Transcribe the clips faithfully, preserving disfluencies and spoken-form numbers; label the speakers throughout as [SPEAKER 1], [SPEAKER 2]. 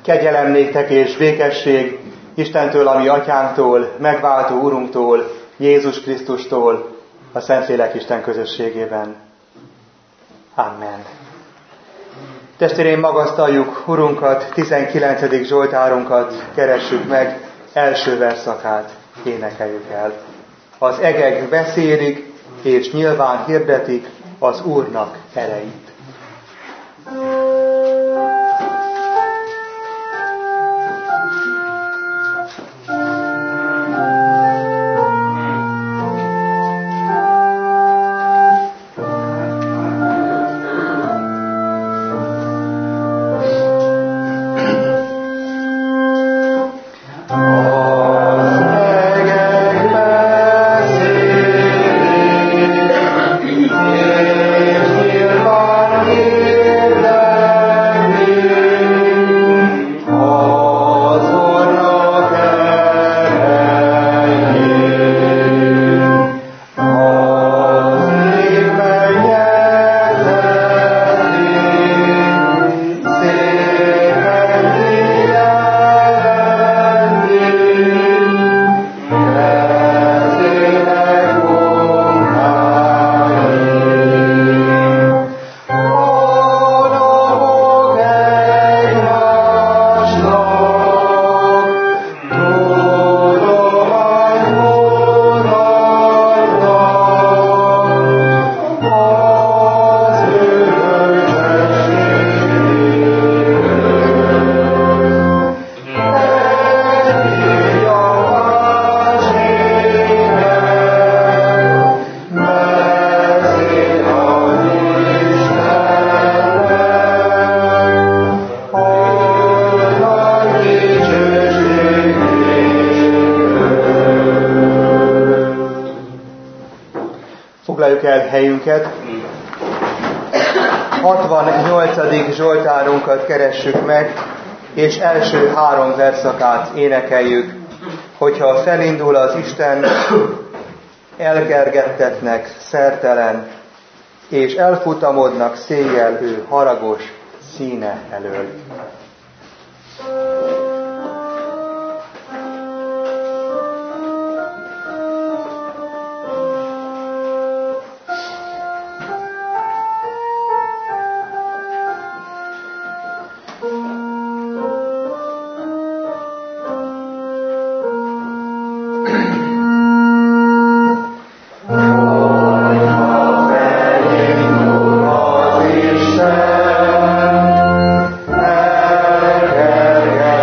[SPEAKER 1] Kegyelem néktek és békesség Istentől, a mi atyánktól, megváltó Urunktól, Jézus Krisztustól, a Szentlélek Isten közösségében. Amen. Testvéreim, magasztaljuk Urunkat, tizenkilencedik Zsoltárunkat keressük meg, első verszakát énekeljük el. Az egek beszélik, és nyilván hirdetik az Úrnak erejét. Foglaljuk el helyünket. hatvannyolcadik Zsoltárunkat keressük meg, és első három verszakát énekeljük. Hogyha felindul az Isten, elkergettetnek szertelen, és elfutamodnak széjjel ő haragos színe elől.
[SPEAKER 2] Yeah.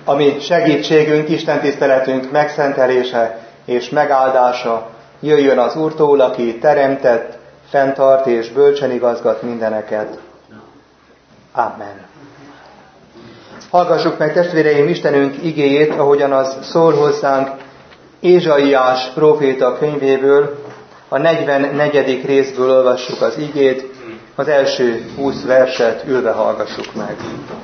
[SPEAKER 1] ami segítségünk, Isten tiszteletünk megszentelése és megáldása jöjjön az Úrtól, aki teremtett, fenntart és bölcsen igazgat mindeneket. Amen. Hallgassuk meg, testvéreim, Istenünk igéjét, ahogyan az szól hozzánk Ézsaiás próféta könyvéből, a negyvennegyedik részből olvassuk az igét, az első húsz verset ülve hallgassuk meg.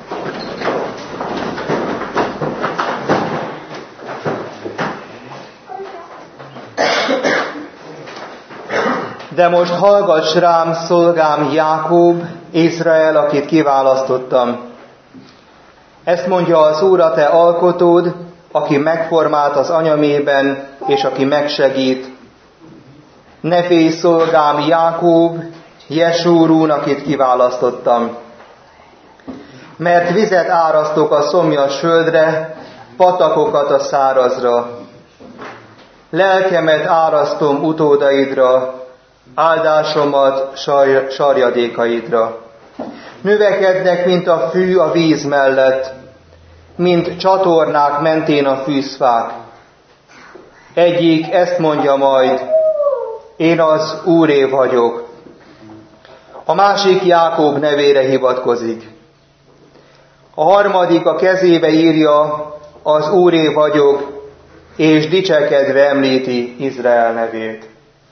[SPEAKER 1] De most hallgass rám, szolgám Jákob, Izrael, akit kiválasztottam. Ezt mondja az Úr, a te alkotód, aki megformált az anyamében, és aki megsegít. Ne félj, szolgám Jákob, Jesúrún, akit kiválasztottam. Mert vizet árasztok a szomjas földre, patakokat a szárazra. Lelkemet árasztom utódaidra, áldásomat sar, sarjadékaidra. Növekednek, mint a fű a víz mellett, mint csatornák mentén a fűzfák. Egyik ezt mondja majd, én az Úré vagyok. A másik Jákob nevére hivatkozik. A harmadik a kezébe írja, az Úré vagyok, és dicsekedve említi Izrael nevét.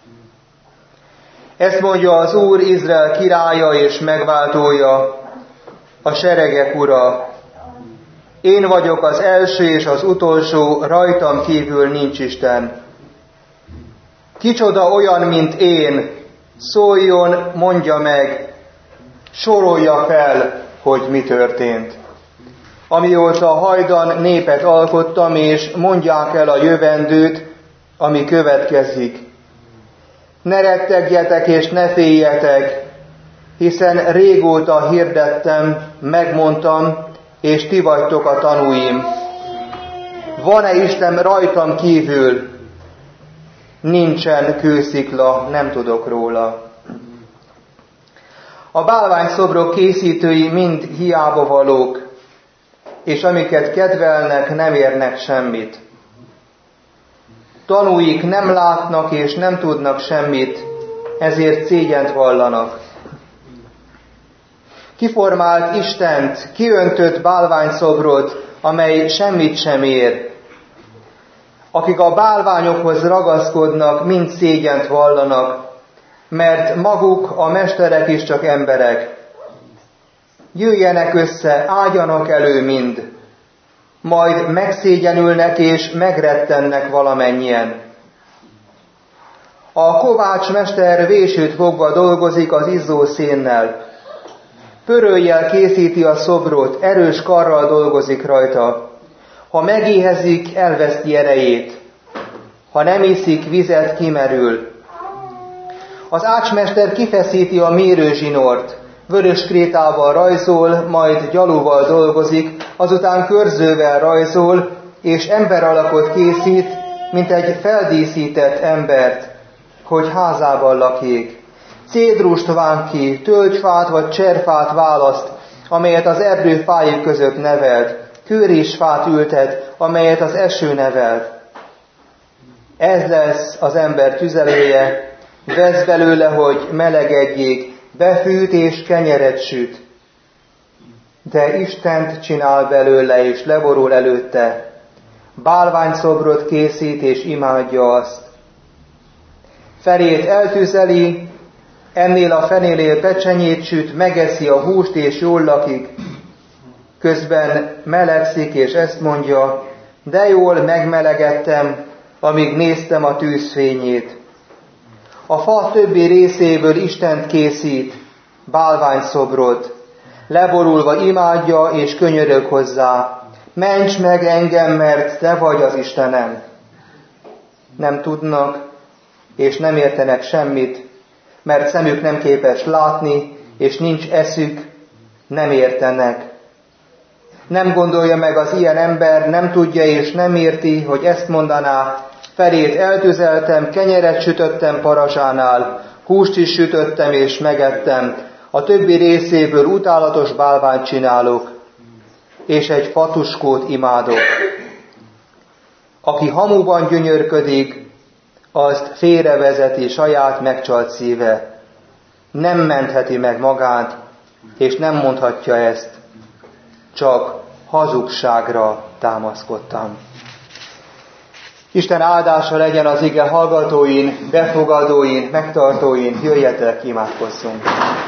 [SPEAKER 1] Ezt mondja az Úr, Izrael királya és megváltója, a seregek ura. Én vagyok az első és az utolsó, rajtam kívül nincs Isten. Kicsoda olyan, mint én, szóljon, mondja meg, sorolja fel, hogy mi történt. Amióta hajdan népet alkottam, és mondják el a jövendőt, ami következik. Ne rettegjetek és ne féljetek, hiszen régóta hirdettem, megmondtam, és ti vagytok a tanúim. Van-e Isten rajtam kívül? Nincsen kőszikla, nem tudok róla. A bálványszobrok készítői mind hiába valók, és amiket kedvelnek, nem érnek semmit. Tanúik nem látnak és nem tudnak semmit, ezért szégyent vallanak. Kiformált Istent, kiöntött bálványszobrot, amely semmit sem ér. Akik a bálványokhoz ragaszkodnak, mind szégyent vallanak, mert maguk, a mesterek is csak emberek. Jöjjenek össze, álljanak elő mind, majd megszégyenülnek és megrettennek valamennyien. A kovácsmester vésőt fogva dolgozik az izzó szénnel. Pöröllyel készíti a szobrot, erős karral dolgozik rajta. Ha megéhezik, elveszti erejét. Ha nem iszik, vizet, kimerül. Az ácsmester kifeszíti a mérőzsinort, vörös krétával rajzol, majd gyalúval dolgozik, azután körzővel rajzol, és emberalakot készít, mint egy feldíszített embert, hogy házában lakjék. Cédrust ván ki, tölgyfát vagy cserfát választ, amelyet az erdő fái között nevelt, kőrisfát ültet, amelyet az eső nevelt. Ez lesz az ember tüzelője, vesz belőle, hogy melegedjék, befűt és kenyeret süt. De Istent csinál belőle, és leborul előtte. Bálványszobrot készít, és imádja azt. Felét eltüzeli, ennél a fenénél pecsenyét süt, megeszi a húst, és jól lakik. Közben melegszik, és ezt mondja, de jól megmelegedtem, amíg néztem a tűzfényét. A fa többi részéből Istent készít, bálványszobrot. Leborulva imádja, és könyörög hozzá. Ments meg engem, mert te vagy az Istenem. Nem tudnak, és nem értenek semmit, mert szemük nem képes látni, és nincs eszük, nem értenek. Nem gondolja meg az ilyen ember, nem tudja és nem érti, hogy ezt mondaná, felét eltüzeltem, kenyeret sütöttem parazsánál, húst is sütöttem és megettem, a többi részéből utálatos bálványt csinálok. és egy patuskót imádok. Aki hamuban gyönyörködik, azt félrevezeti saját megcsalt szíve. Nem mentheti meg magát, és nem mondhatja ezt. Csak hazugságra támaszkodtam. Isten áldása legyen az ige hallgatóin, befogadóin, megtartóin, jöjjetek, imádkozzunk.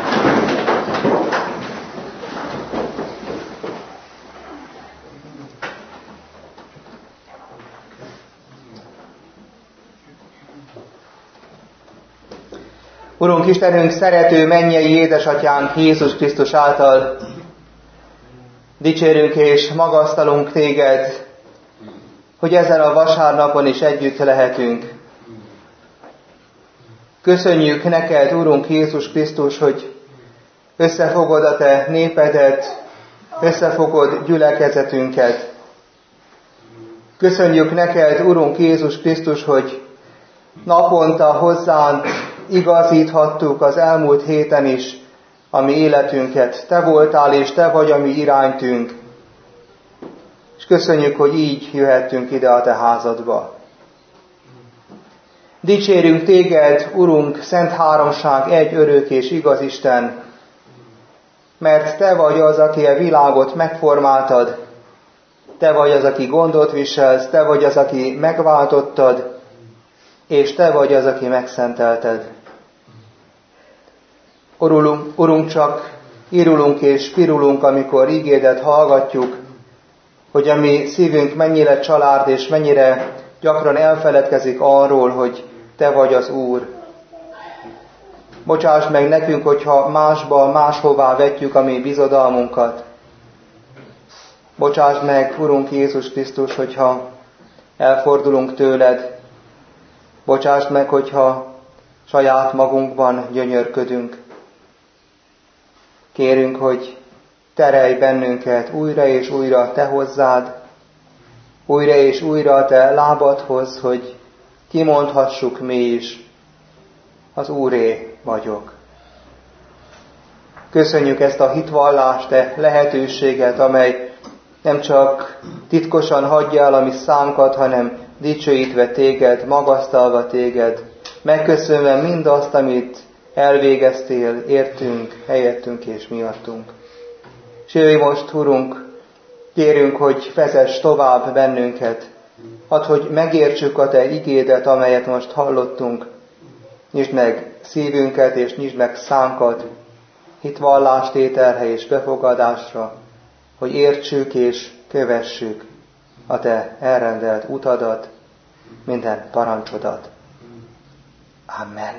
[SPEAKER 1] Urunk Istenünk, szerető mennyei édesatyánk Jézus Krisztus által dicsérünk és magasztalunk téged, hogy ezen a vasárnapon is együtt lehetünk. Köszönjük neked, Urunk Jézus Krisztus, hogy összefogod a te népedet, összefogod gyülekezetünket. Köszönjük neked, Urunk Jézus Krisztus, hogy naponta hozzánk igazíthattuk az elmúlt héten is a mi életünket. Te voltál és te vagy a mi iránytünk. És köszönjük, hogy így jöhettünk ide a te házadba. Dicsérünk téged, Urunk, Szent Háromság, egy örök és igaz Isten, mert te vagy az, aki a világot megformáltad, te vagy az, aki gondot viselsz, te vagy az, aki megváltottad, és te vagy az, aki megszentelted. Urulunk, Urunk, csak irulunk és pirulunk, amikor igédet hallgatjuk, hogy a mi szívünk mennyire család, és mennyire gyakran elfeledkezik arról, hogy te vagy az Úr. Bocsáss meg nekünk, hogyha másba, máshová vetjük a mi bizodalmunkat. Bocsáss meg, Urunk Jézus Krisztus, hogyha elfordulunk tőled. Bocsáss meg, hogyha saját magunkban gyönyörködünk. Kérünk, hogy terelj bennünket újra és újra te hozzád, újra és újra a te lábadhoz, hogy kimondhassuk mi is, az Úré vagyok. Köszönjük ezt a hitvallást, te lehetőséget, amely nem csak titkosan hagyja el a mi szánkat, hanem dicsőítve téged, magasztalva téged, megköszönve mindazt, amit elvégeztél, értünk, helyettünk és miattunk. És jöjj most, Urunk, kérünk, hogy vezess tovább bennünket, add, hogy megértsük a te igédet, amelyet most hallottunk, nyisd meg szívünket és nyisd meg szánkat, hitvallástételre és befogadásra, hogy értsük és kövessük a te elrendelt utadat, minden parancsodat. Amen.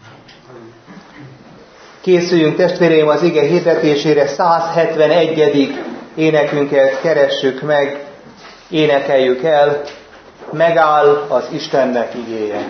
[SPEAKER 1] Készüljünk, testvéreim, az ige hirdetésére. száz hetvenegyedik énekünket keressük meg, énekeljük el. Megáll az Istennek igéje.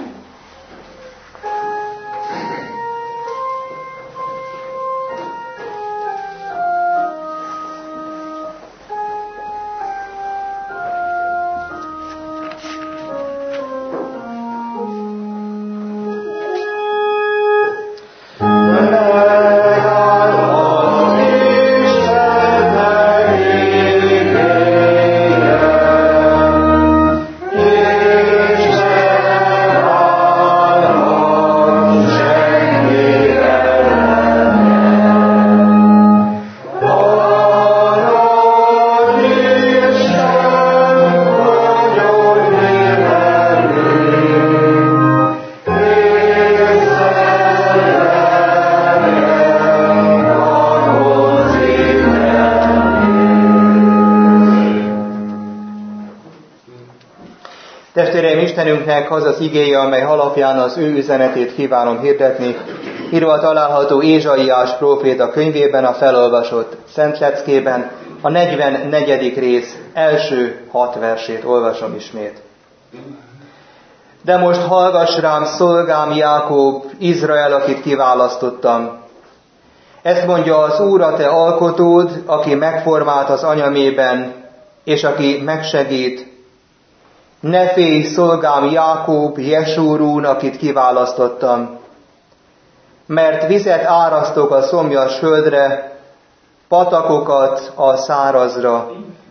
[SPEAKER 1] Testvéreim, Istenünknek az az igéje, amely alapján az ő üzenetét kívánom hirdetni, írva található Ézsaiás próféta könyvében, a felolvasott Szent Leckében, a negyvennegyedik rész első hat versét olvasom ismét. De most hallgass rám, szolgám Jákob, Izrael, akit kiválasztottam. Ezt mondja az Úr, a te alkotód, aki megformált az anyamében, és aki megsegít. Ne félj, szolgám Jákob, Jesúrún, akit kiválasztottam. Mert vizet árasztok a szomjas földre, patakokat a szárazra.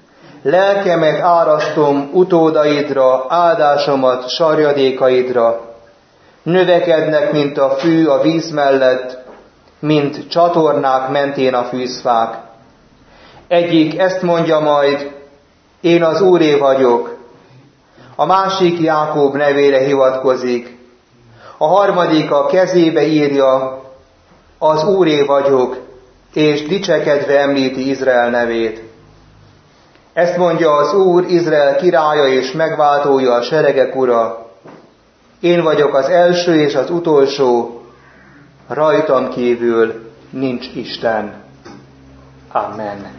[SPEAKER 1] lelkemet árasztom utódaidra, áldásomat sarjadékaidra. Növekednek, mint a fű a víz mellett, mint csatornák mentén a fűzfák. Egyik ezt mondja majd, én az Úré vagyok. A másik Jákob nevére hivatkozik. A harmadik a kezébe írja, az Úré vagyok, és dicsekedve említi Izrael nevét. Ezt mondja az Úr, Izrael királya és megváltója, a seregek ura. Én vagyok az első és az utolsó, rajtam kívül nincs Isten. Amen.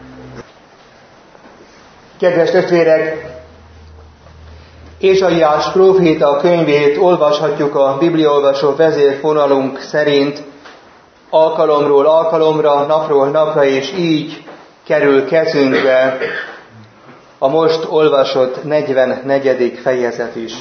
[SPEAKER 1] Kedves testvérek, Ézsaiás próféta könyvét olvashatjuk a bibliaolvasó vezérfonalunk szerint alkalomról alkalomra, napról napra, és így kerül kezünkbe a most olvasott negyvennegyedik fejezet is.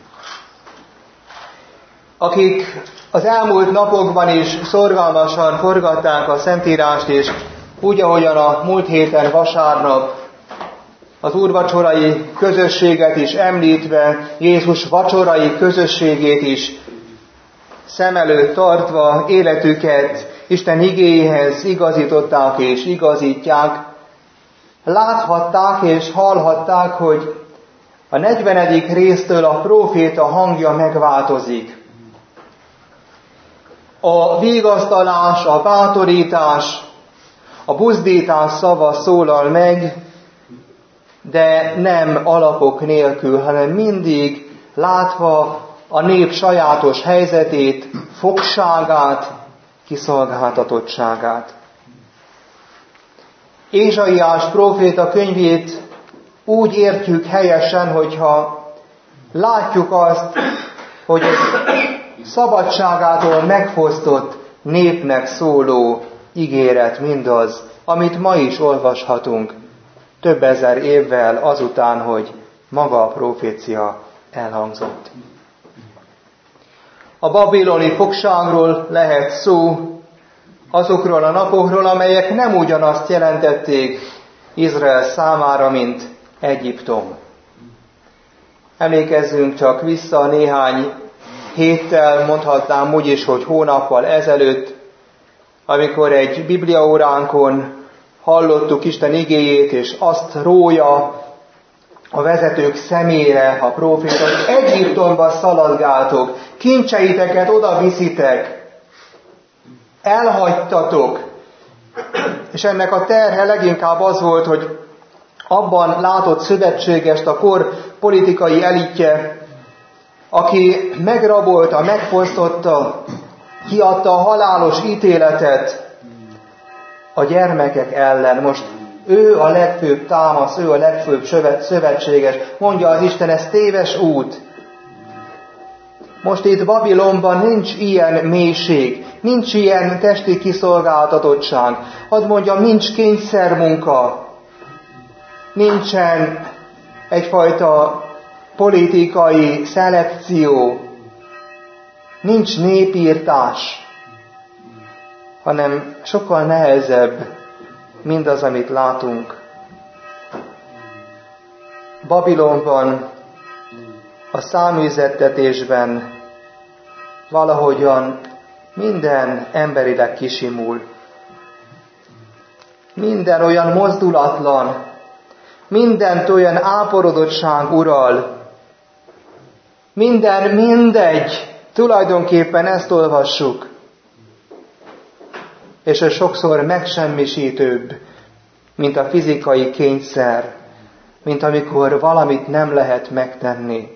[SPEAKER 1] Akik az elmúlt napokban is szorgalmasan forgatták a Szentírást, és úgy, ahogyan a múlt héten vasárnap az úrvacsorai közösséget is említve, Jézus vacsorai közösségét is szem előtt tartva, életüket Isten igéjéhez igazították és igazítják, láthatták és hallhatták, hogy a negyvenedik résztől a próféta hangja megváltozik. A vigasztalás, a bátorítás, a buzdítás szava szólal meg, de nem alapok nélkül, hanem mindig látva a nép sajátos helyzetét, fogságát, kiszolgáltatottságát. Ézsaiás próféta könyvét úgy értjük helyesen, hogyha látjuk azt, hogy szabadságától megfosztott népnek szóló ígéret mindaz, amit ma is olvashatunk több ezer évvel azután, hogy maga a profécia elhangzott. A babiloni fogságról lehet szó, azokról a napokról, amelyek nem ugyanazt jelentették Izrael számára, mint Egyiptom. Emlékezzünk csak vissza néhány héttel, mondhatnám úgy is, hogy hónappal ezelőtt, amikor egy bibliaóránkon hallottuk Isten igéjét, és azt rója a vezetők szemére a próféta, hogy Egyiptomba szaladgáltok, kincseiteket oda viszitek, elhagytatok. És ennek a terhe leginkább az volt, hogy abban látott szövetségest a kor politikai elitje, aki megrabolta, megfosztotta, kiadta a halálos ítéletet a gyermekek ellen. Most ő a legfőbb támasz, ő a legfőbb szövetséges. Mondja az Isten, ez téves út. Most itt Babilonban nincs ilyen mélység, nincs ilyen testi kiszolgáltatottság. Hadd mondjam, nincs kényszermunka, nincsen egyfajta politikai szelekció, nincs népírtás, hanem sokkal nehezebb mindaz, amit látunk. Babilonban, a száműzettetésben valahogyan minden emberileg kisimul. Minden olyan mozdulatlan, mindent olyan áporodottság ural, minden mindegy, tulajdonképpen ezt olvassuk. És ez sokszor megsemmisítőbb, mint a fizikai kényszer, mint amikor valamit nem lehet megtenni.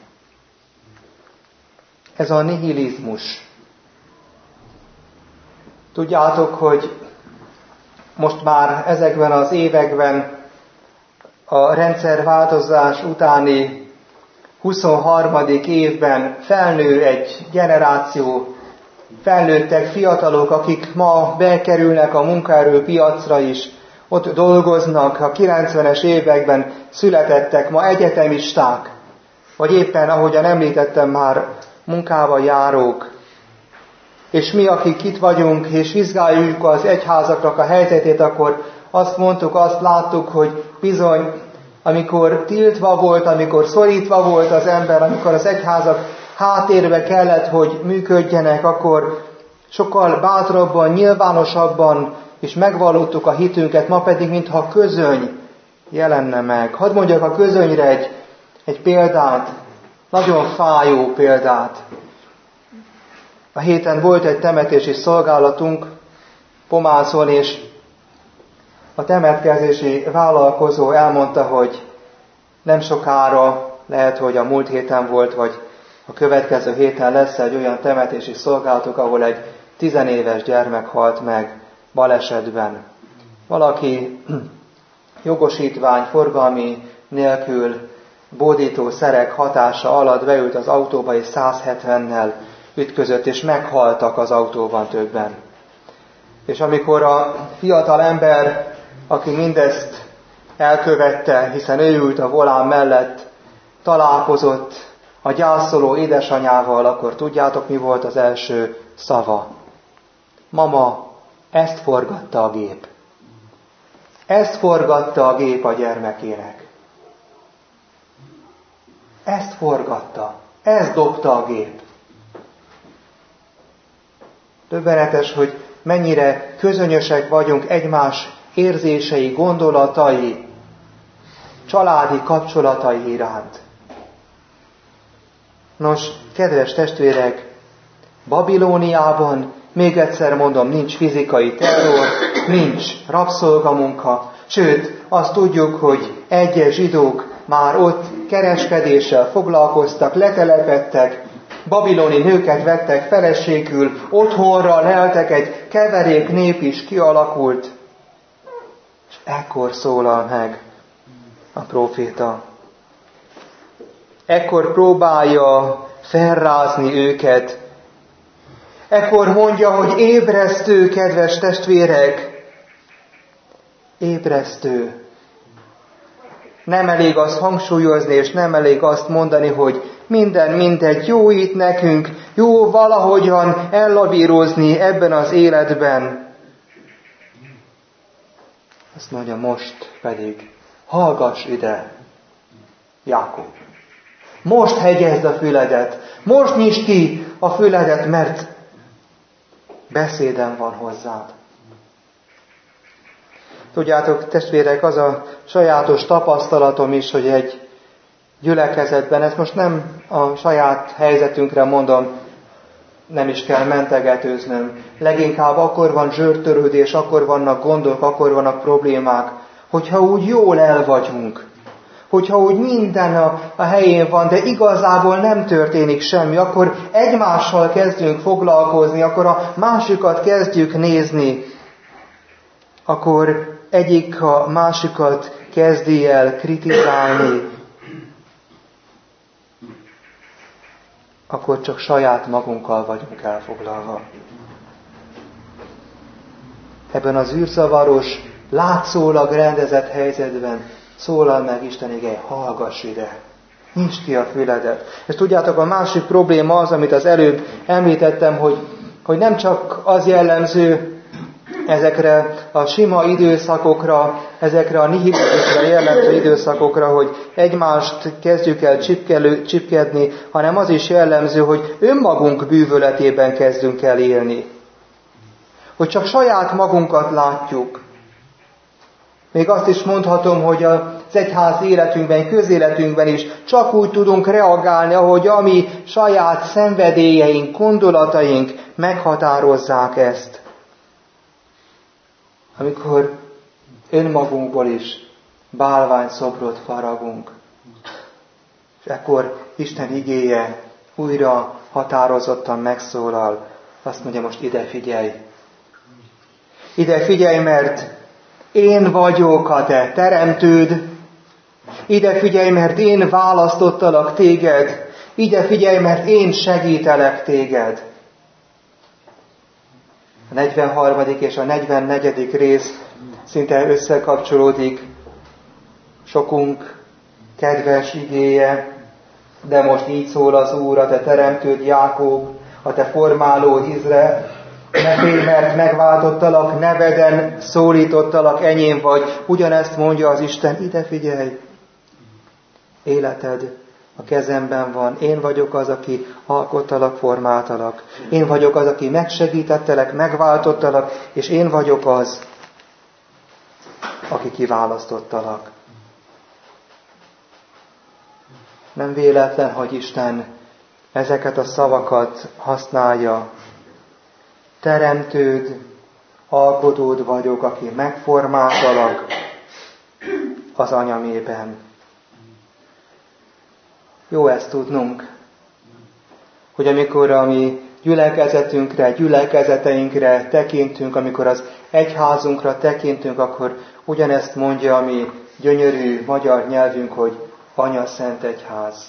[SPEAKER 1] Ez a nihilizmus. Tudjátok, hogy most már ezekben az években a rendszerváltozás utáni huszonharmadik évben felnő egy generáció, felnőttek fiatalok, akik ma bekerülnek a munkaerőpiacra is, ott dolgoznak, a kilencvenes években születettek, ma egyetemisták, vagy éppen, ahogyan említettem már, munkába járók. És mi, akik itt vagyunk, és vizsgáljuk az egyházaknak a helyzetét, akkor azt mondtuk, azt láttuk, hogy bizony amikor tiltva volt, amikor szorítva volt az ember, amikor az egyházak háttérbe kellett, hogy működjenek, akkor sokkal bátrabban, nyilvánosabban is megvallottuk a hitünket, ma pedig mintha a közöny jelenne meg. Hadd mondjak a közönyre egy, egy példát, nagyon fájó példát. A héten volt egy temetési szolgálatunk Pomászon, és a temetkezési vállalkozó elmondta, hogy nem sokára, lehet, hogy a múlt héten volt, vagy a következő héten lesz egy olyan temetési szolgálatuk, ahol egy tizenéves gyermek halt meg balesetben. Valaki jogosítvány, forgalmi nélkül bódító szerek hatása alatt beült az autóba, és száz hetvennel ütközött, és meghaltak az autóban többen. És amikor a fiatal ember, aki mindezt elkövette, hiszen ő ült a volán mellett, találkozott a gyászoló édesanyával, akkor tudjátok, mi volt az első szava? Mama, ezt forgatta a gép. Ezt forgatta a gép a gyermekének. Ezt forgatta. Ezt dobta a gép. Döbbenetes, hogy mennyire közönösek vagyunk egymás érzései, gondolatai, családi kapcsolatai iránt. Nos, kedves testvérek, Babilóniában, még egyszer mondom, nincs fizikai terror, nincs rabszolgamunka, sőt, azt tudjuk, hogy egyes zsidók már ott kereskedéssel foglalkoztak, letelepedtek, babiloni nőket vettek feleségül, otthonra leltek, egy keverék nép is kialakult, és ekkor szólal meg a próféta. Ekkor próbálja felrázni őket. Ekkor mondja, hogy ébresztő, kedves testvérek, ébresztő. Nem elég azt hangsúlyozni, és nem elég azt mondani, hogy minden mindegy, jó itt nekünk, jó valahogyan ellavírózni ebben az életben. Azt mondja, most pedig hallgass ide, Jákob. Most hegyezd a füledet, most nyisd ki a füledet, mert beszédem van hozzád. Tudjátok, testvérek, az a sajátos tapasztalatom is, hogy egy gyülekezetben, ezt most nem a saját helyzetünkre mondom, nem is kell mentegetőznöm. Leginkább akkor van zsörtörődés, akkor vannak gondok, akkor vannak problémák, hogyha úgy jól el vagyunk. Hogyha úgy minden a, a helyén van, de igazából nem történik semmi, akkor egymással kezdünk foglalkozni, akkor a másikat kezdjük nézni, akkor egyik a másikat kezdi el kritizálni, akkor csak saját magunkkal vagyunk elfoglalva. Ebben az űrzavaros, látszólag rendezett helyzetben szólal meg Isten igéje, hallgass ide, nyisd ki a füledet. És tudjátok, a másik probléma az, amit az előbb említettem, hogy, hogy nem csak az jellemző ezekre a sima időszakokra, ezekre a nihilizmusra jellemző időszakokra, hogy egymást kezdjük el csipkelő, csipkedni, hanem az is jellemző, hogy önmagunk bűvöletében kezdünk el élni. Hogy csak saját magunkat látjuk. Még azt is mondhatom, hogy az egyház életünkben, közéletünkben is csak úgy tudunk reagálni, ahogy a mi saját szenvedélyeink, gondolataink meghatározzák ezt. Amikor önmagunkból is bálványszobrot faragunk. És ekkor Isten igéje újra határozottan megszólal. Azt mondja, most ide figyelj. Ide figyelj, mert én vagyok a te teremtőd. Ide figyelj, mert én választottalak téged. Ide figyelj, mert én segítelek téged. A negyvenharmadik és a negyvennegyedik rész szinte összekapcsolódik. Sokunk kedves igéje, de most így szól az Úr, a te teremtőd Jákob, a te formálód Izrael. Ne félj, mert megváltottalak, neveden szólítottalak, enyém vagy. Ugyanezt mondja az Isten, ide figyelj. Életed a kezemben van. Én vagyok az, aki alkottalak, formáltalak. Én vagyok az, aki megsegítettelek, megváltottalak, és én vagyok az, aki kiválasztottalak. Nem véletlen, hogy Isten ezeket a szavakat használja. Teremtőd, alkotód vagyok, aki megformáltalak az anyamében. Jó ezt tudnunk, hogy amikor a mi gyülekezetünkre, gyülekezeteinkre tekintünk, amikor az egyházunkra tekintünk, akkor ugyanezt mondja a mi gyönyörű magyar nyelvünk, hogy Anya Szent Egyház.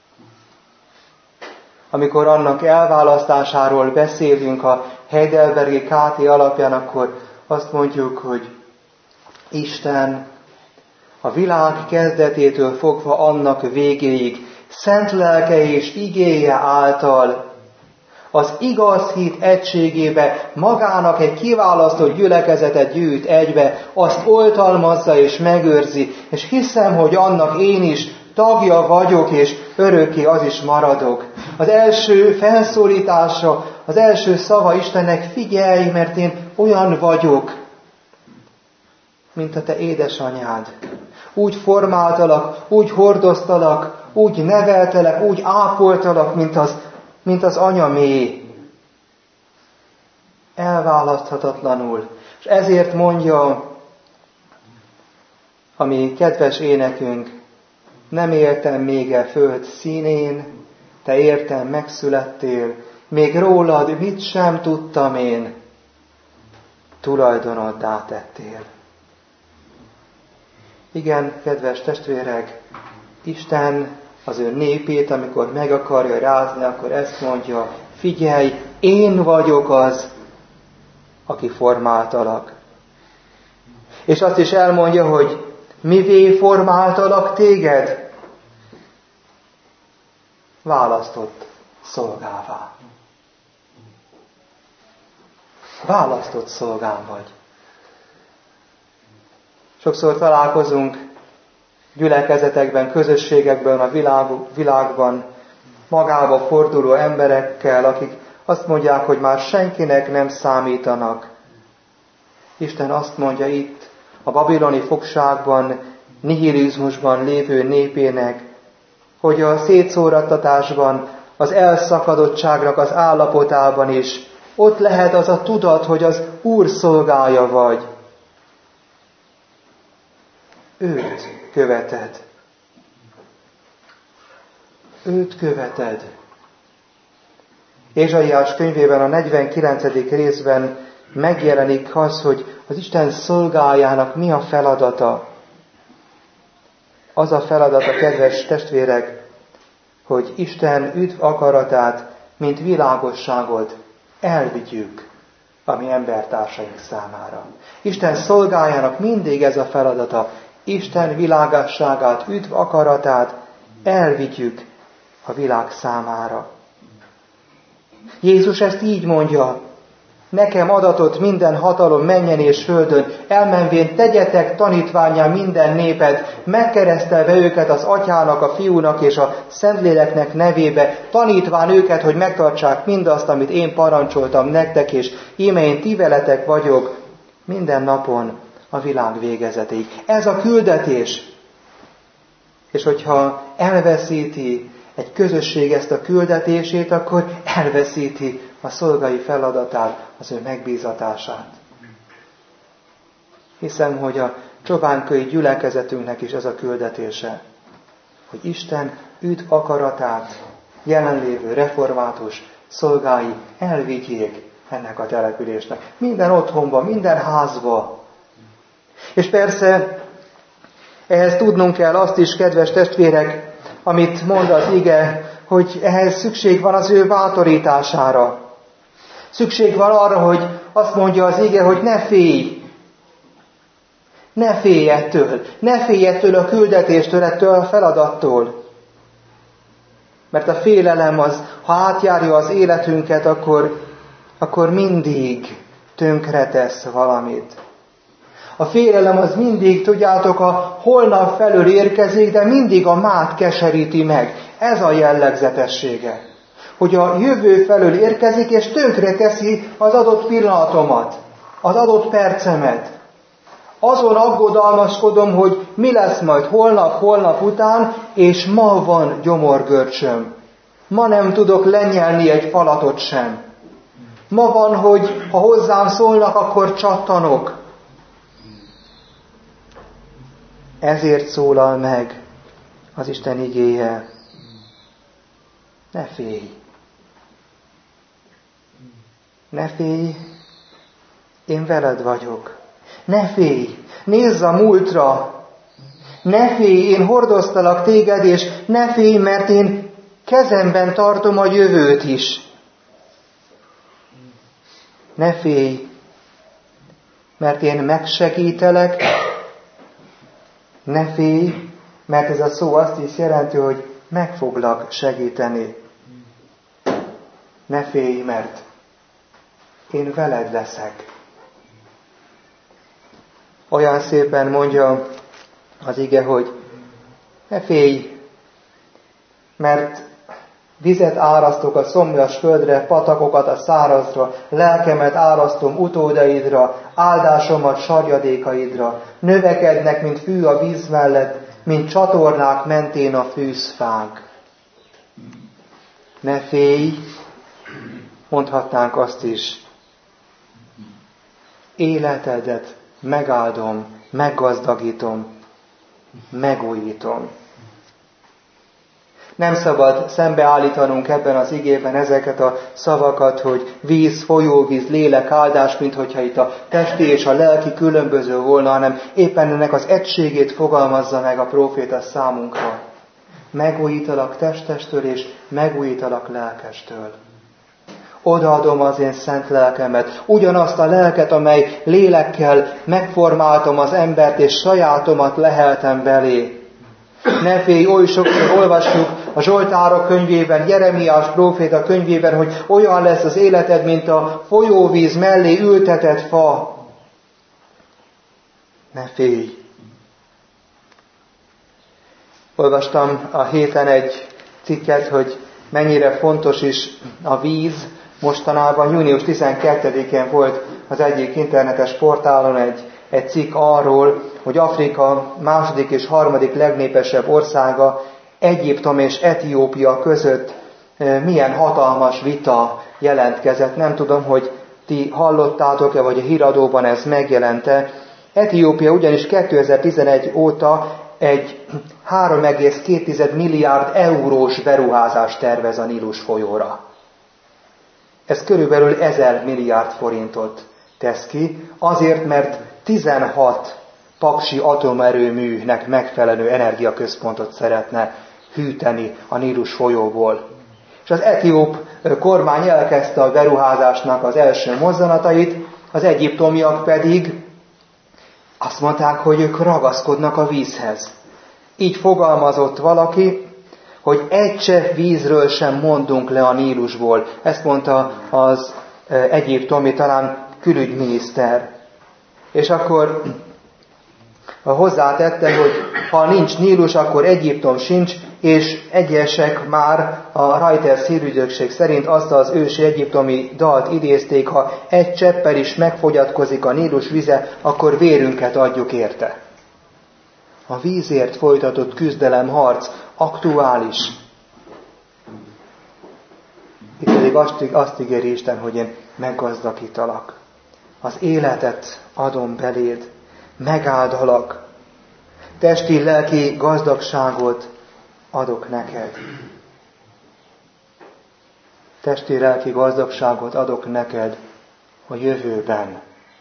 [SPEAKER 1] Amikor annak elválasztásáról beszélünk a Heidelbergi ká té alapján, akkor azt mondjuk, hogy Isten a világ kezdetétől fogva annak végéig szent lelke és igéje által az igaz hit egységébe magának egy kiválasztott gyülekezetet gyűjt egybe, azt oltalmazza és megőrzi, és hiszem, hogy annak én is tagja vagyok, és örökké az is maradok. Az első felszólítása, az első szava Istennek, figyelj, mert én olyan vagyok, mint a te édesanyád. Úgy formáltalak, úgy hordoztalak, úgy neveltelek, úgy ápoltalak, mint az, mint az anyamé. Elválaszthatatlanul. És ezért mondja a mi kedves énekünk, nem éltem még e föld színén, te értem megszülettél, még rólad mit sem tudtam én, tulajdonoddá tettél. Igen, kedves testvérek, Isten az ő népét, amikor meg akarja rázni, akkor ezt mondja, figyelj, én vagyok az, aki formáltalak. És azt is elmondja, hogy mivé formáltalak téged? Választott szolgává. Választott szolgám vagy. Sokszor találkozunk gyülekezetekben, közösségekben, a világ, világban magába forduló emberekkel, akik azt mondják, hogy már senkinek nem számítanak. Isten azt mondja itt, a babiloni fogságban, nihilizmusban lévő népének, hogy a szétszórattatásban, az elszakadottságnak az állapotában is ott lehet az a tudat, hogy az Úr szolgája vagy. Őt követed. Őt követed. Ézsaiás könyvében a negyvenkilencedik részben megjelenik az, hogy az Isten szolgájának mi a feladata. Az a feladata, kedves testvérek, hogy Isten üdv akaratát, mint világosságot elvigyük a mi embertársaink számára. Isten szolgájának mindig ez a feladata, Isten világosságát, üdv akaratát elvigyük a világ számára. Jézus ezt így mondja, nekem adatott minden hatalom mennyen és földön, elmenvén tegyetek tanítvánnyá minden népet, megkeresztelve őket az Atyának, a Fiúnak és a Szentléleknek nevébe, tanítván őket, hogy megtartsák mindazt, amit én parancsoltam nektek, és íme én ti veletek vagyok minden napon a világ végezetéig. Ez a küldetés. És hogyha elveszíti egy közösség ezt a küldetését, akkor elveszíti a szolgai feladatát, az ő megbízatását. Hiszem, hogy a csobánkői gyülekezetünknek is ez a küldetése, hogy Isten üdv akaratát jelenlévő református szolgái elvigyék ennek a településnek. Minden otthonba, minden házba. És persze ehhez tudnunk kell azt is, kedves testvérek, amit mond az ige, hogy ehhez szükség van az ő bátorítására. Szükség van arra, hogy azt mondja az ige, hogy ne félj. Ne félj ettől. Ne félj ettől a küldetéstől, ettől a feladattól. Mert a félelem az, ha átjárja az életünket, akkor, akkor mindig tönkretesz valamit. A félelem az mindig, tudjátok, a holnap felől érkezik, de mindig a mát keseríti meg. Ez a jellegzetessége. Hogy a jövő felől érkezik, és tönkre teszi az adott pillanatomat, az adott percemet. Azon aggodalmaskodom, hogy mi lesz majd holnap, holnap után, és ma van gyomorgörcsöm. Ma nem tudok lenyelni egy falatot sem. Ma van, hogy ha hozzám szólnak, akkor csattanok. Ezért szólal meg az Isten igéje. Ne félj! Ne félj, én veled vagyok. Ne félj, nézz a múltra. Ne félj, én hordoztalak téged, és ne félj, mert én kezemben tartom a jövőt is. Ne félj, mert én megsegítelek. Ne félj, mert ez a szó azt is jelenti, hogy meg foglak segíteni. Ne félj, mert én veled leszek. Olyan szépen mondja az ige, hogy ne félj, mert vizet árasztok a szomjas földre, patakokat a szárazra, lelkemet árasztom utódaidra, áldásomat sarjadékaidra, növekednek, mint fű a víz mellett, mint csatornák mentén a fűzfánk. Ne félj, mondhatnánk azt is, életedet megáldom, meggazdagítom, megújítom. Nem szabad szembeállítanunk ebben az igében ezeket a szavakat, hogy víz, folyóvíz, lélek, áldás, mint hogyha itt a testi és a lelki különböző volna, hanem éppen ennek az egységét fogalmazza meg a próféta számunkra. Megújítalak testestől és megújítalak lelkestől. Odaadom az én szent lelkemet, ugyanazt a lelket, amely lélekkel megformáltam az embert, és sajátomat leheltem belé. Ne félj, oly sokszor olvassuk a Zsoltárok könyvében, Jeremiás próféta könyvében, hogy olyan lesz az életed, mint a folyóvíz mellé ültetett fa. Ne félj! Olvastam a héten egy cikket, hogy mennyire fontos is a víz. Mostanában június tizenkettedikén volt az egyik internetes portálon egy, egy cikk arról, hogy Afrika második és harmadik legnépesebb országa, Egyiptom és Etiópia között milyen hatalmas vita jelentkezett. Nem tudom, hogy ti hallottátok-e, vagy a híradóban ez megjelente. Etiópia ugyanis kétezer-tizenegy óta egy három egész két milliárd eurós beruházást tervez a Nílus folyóra. Ez körülbelül ezer milliárd forintot tesz ki, azért, mert tizenhat paksi atomerőműnek megfelelő energiaközpontot szeretne hűteni a Nílus folyóból. És az etióp kormány elkezdte a beruházásnak az első mozzanatait, az egyiptomiak pedig azt mondták, hogy ők ragaszkodnak a vízhez. Így fogalmazott valaki, hogy egy csepp vízről sem mondunk le a Nílusból. Ezt mondta az egyiptomi, talán külügyminiszter. És akkor hozzátette, hogy ha nincs Nílus, akkor Egyiptom sincs, és egyesek már a Reuters hírügynökség szerint azt az ősi egyiptomi dalt idézték, ha egy cseppel is megfogyatkozik a Nílus vize, akkor vérünket adjuk érte. A vízért folytatott küzdelem, harc aktuális. Itt pedig azt, azt ígéri Isten, hogy én meggazdagítalak. Az életet adom beléd, megáldalak. Testi, lelki gazdagságot adok neked. Testi, lelki gazdagságot adok neked a jövőben.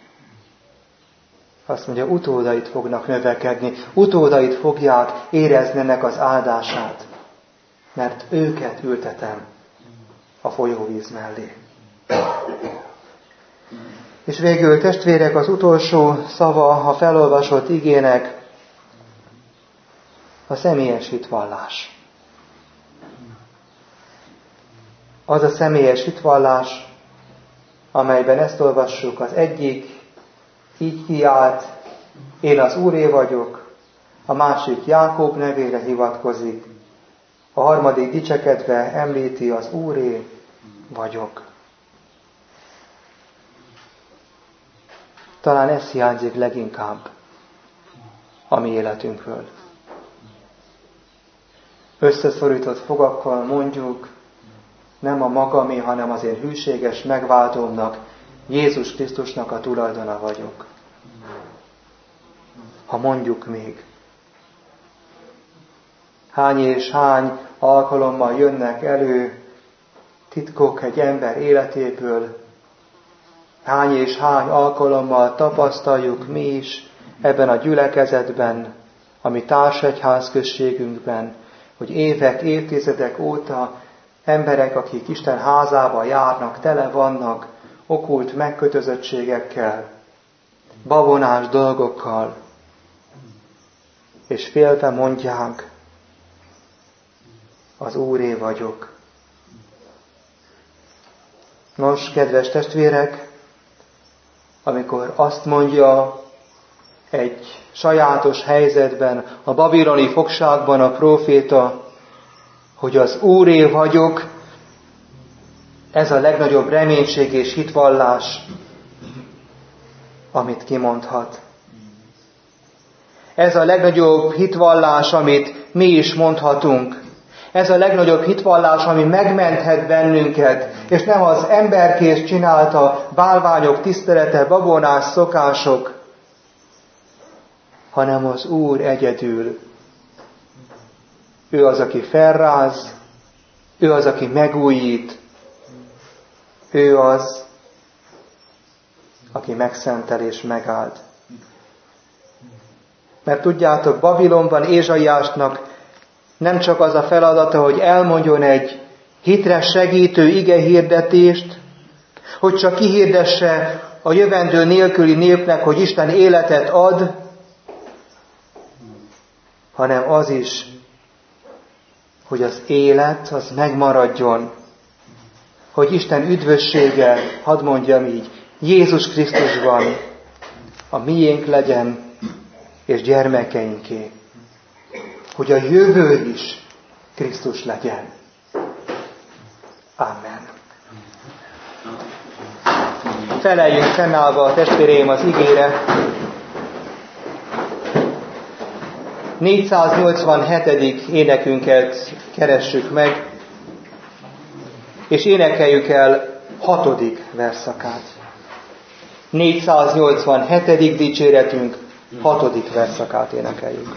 [SPEAKER 1] Azt mondja, utódait fognak növekedni, utódait fogják érezni ennek az áldását, mert őket ültetem a folyóvíz mellé. És végül, testvérek, az utolsó szava a felolvasott igének a személyes hitvallás. Az a személyes hitvallás, amelyben ezt olvassuk, az egyik így kiált, Én az Úré vagyok, a másik Jákob nevére hivatkozik, a harmadik dicsekedve említi az Úré vagyok. Talán ez hiányzik leginkább a mi életünkből. Összeszorított fogakkal mondjuk, nem a magamé, hanem az én hűséges megváltómnak, Jézus Krisztusnak a tulajdona vagyok. Ha mondjuk még, hány és hány alkalommal jönnek elő titkok egy ember életéből, hány és hány alkalommal tapasztaljuk mi is ebben a gyülekezetben, a mi társegyházközségünkben, hogy évek, évtizedek óta emberek, akik Isten házába járnak, tele vannak okkult megkötözöttségekkel, babonás dolgokkal, és félve mondják, az Úré vagyok. Nos, kedves testvérek, amikor azt mondja egy sajátos helyzetben, a babiloni fogságban a próféta, hogy az Úré vagyok, ez a legnagyobb reménység és hitvallás, amit kimondhat. Ez a legnagyobb hitvallás, amit mi is mondhatunk. Ez a legnagyobb hitvallás, ami megmenthet bennünket, és nem az emberkész csinálta bálványok tisztelete, babonás szokások, hanem az Úr egyedül. Ő az, aki felráz, ő az, aki megújít, ő az, aki megszentel és megáld. Mert tudjátok, Babilonban Ézsaiásnak nem csak az a feladata, hogy elmondjon egy hitre segítő igehirdetést, hogy csak kihirdesse a jövendő nélküli népnek, hogy Isten életet ad, hanem az is, hogy az élet az megmaradjon, hogy Isten üdvössége, hadd mondjam így, Jézus Krisztusban a miénk legyen, és gyermekeinké. Hogy a jövő is Krisztus legyen. Amen. Feleljünk fennállva a testvéreim az igére. négyszáznyolcvanhetedik énekünket keressük meg, és énekeljük el hatodik verszakát. négyszáznyolcvanhetedik dicséretünk hatodik verszakát énekeljük.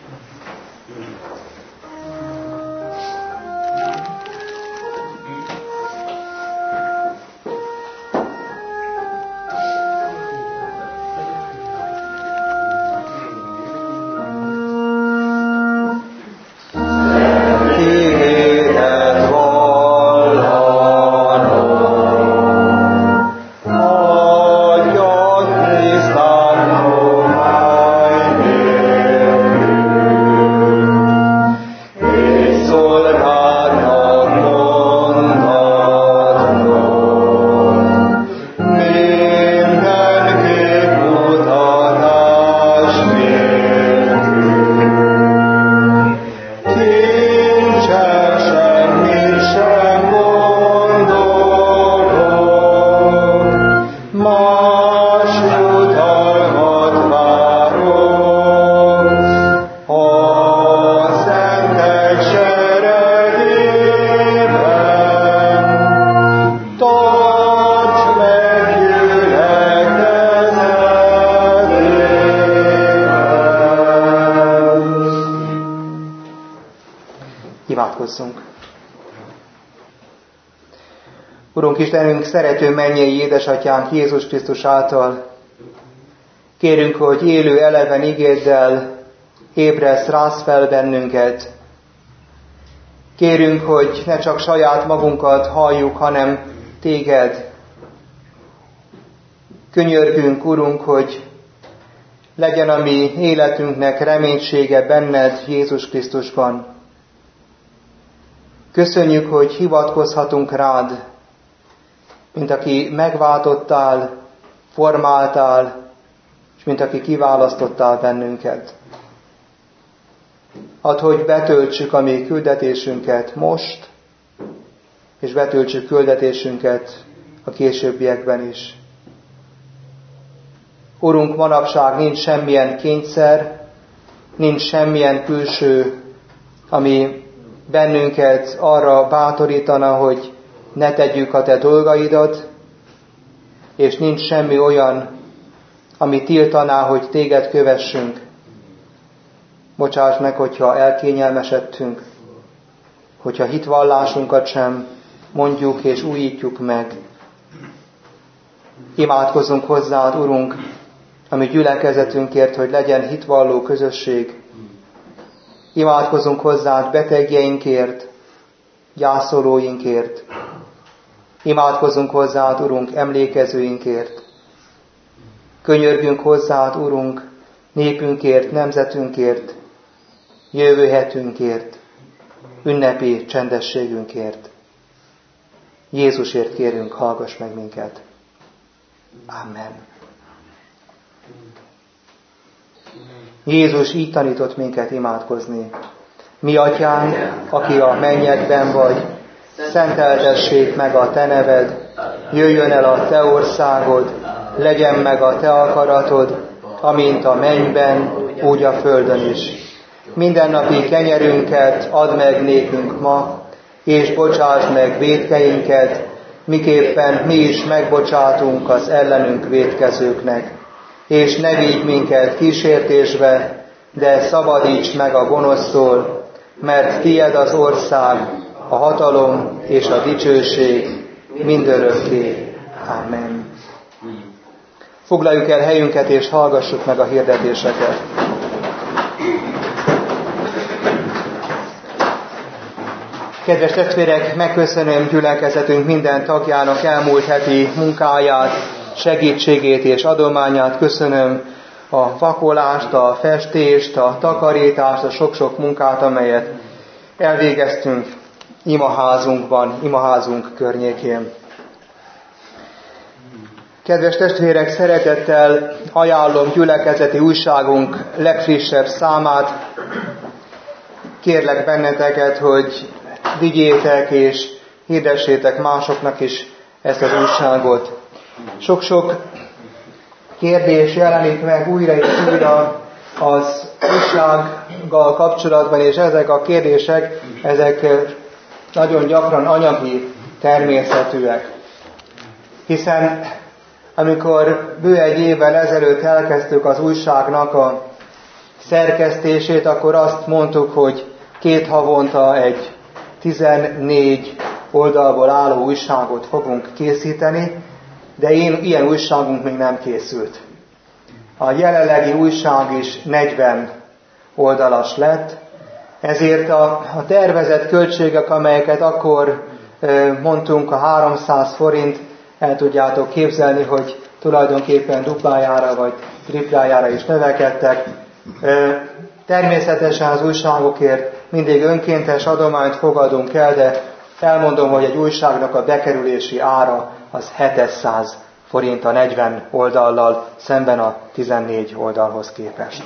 [SPEAKER 1] Imádkozzunk. Urunk Istenünk, szerető mennyei édesatyánk Jézus Krisztus által, kérünk, hogy élő eleven igéddel ébresz, rász fel bennünket. Kérünk, hogy ne csak saját magunkat halljuk, hanem téged. Könyörgünk, Urunk, hogy legyen a mi életünknek reménysége benned, Jézus Krisztusban. Köszönjük, hogy hivatkozhatunk rád, mint aki megváltottál, formáltál, és mint aki kiválasztottál bennünket. Add, hogy betöltsük a mi küldetésünket most, és betöltsük küldetésünket a későbbiekben is. Urunk, manapság nincs semmilyen kényszer, nincs semmilyen külső, ami bennünket arra bátorítana, hogy ne tegyük a te dolgaidat, és nincs semmi olyan, ami tiltaná, hogy téged kövessünk. Bocsáss meg, hogyha elkényelmesedtünk, hogyha hitvallásunkat sem mondjuk és újítjuk meg. Imádkozzunk hozzád, Urunk, a mi gyülekezetünkért, hogy legyen hitvalló közösség. Imádkozzunk hozzád betegjeinkért, gyászolóinkért. Imádkozzunk hozzád, Urunk, emlékezőinkért. Könyörgünk hozzád, Urunk, népünkért, nemzetünkért, jövő hetünkért, ünnepi csendességünkért. Jézusért kérünk, hallgass meg minket. Amen. Jézus így tanított minket imádkozni. Mi atyánk, aki a mennyekben vagy, szenteltessék meg a te neved, jöjjön el a te országod, legyen meg a te akaratod, amint a mennyben, úgy a földön is. Mindennapi kenyerünket add meg nékünk ma, és bocsáss meg vétkeinket, miképpen mi is megbocsátunk az ellenünk vétkezőknek. És ne vigy minket kísértésbe, de szabadíts meg a gonosztól, mert tied az ország, a hatalom és a dicsőség mindörökké. Amen. Foglaljuk el helyünket és hallgassuk meg a hirdetéseket. Kedves testvérek, megköszönöm gyülekezetünk minden tagjának elmúlt heti munkáját, segítségét és adományát. Köszönöm a vakolást, a festést, a takarítást, a sok-sok munkát, amelyet elvégeztünk imaházunkban, imaházunk környékén. Kedves testvérek, szeretettel ajánlom gyülekezeti újságunk legfrissebb számát. Kérlek benneteket, hogy vigyétek és hirdessétek másoknak is ezt az újságot. Sok-sok kérdés jelenik meg újra és újra az újsággal kapcsolatban, és ezek a kérdések, ezek nagyon gyakran anyagi természetűek. Hiszen amikor bő egy évvel ezelőtt elkezdtük az újságnak a szerkesztését, akkor azt mondtuk, hogy két havonta egy tizennégy oldalból álló újságot fogunk készíteni, de én, ilyen újságunk még nem készült. A jelenlegi újság is negyven oldalas lett, ezért a, a tervezett költségek, amelyeket akkor e, mondtunk, a háromszáz forint, el tudjátok képzelni, hogy tulajdonképpen duplájára vagy triplájára is növekedtek. E, természetesen az újságokért mindig önkéntes adományt fogadunk el, de elmondom, hogy egy újságnak a bekerülési ára az hétszáz forint a negyven oldallal, szemben a tizennégy oldalhoz képest.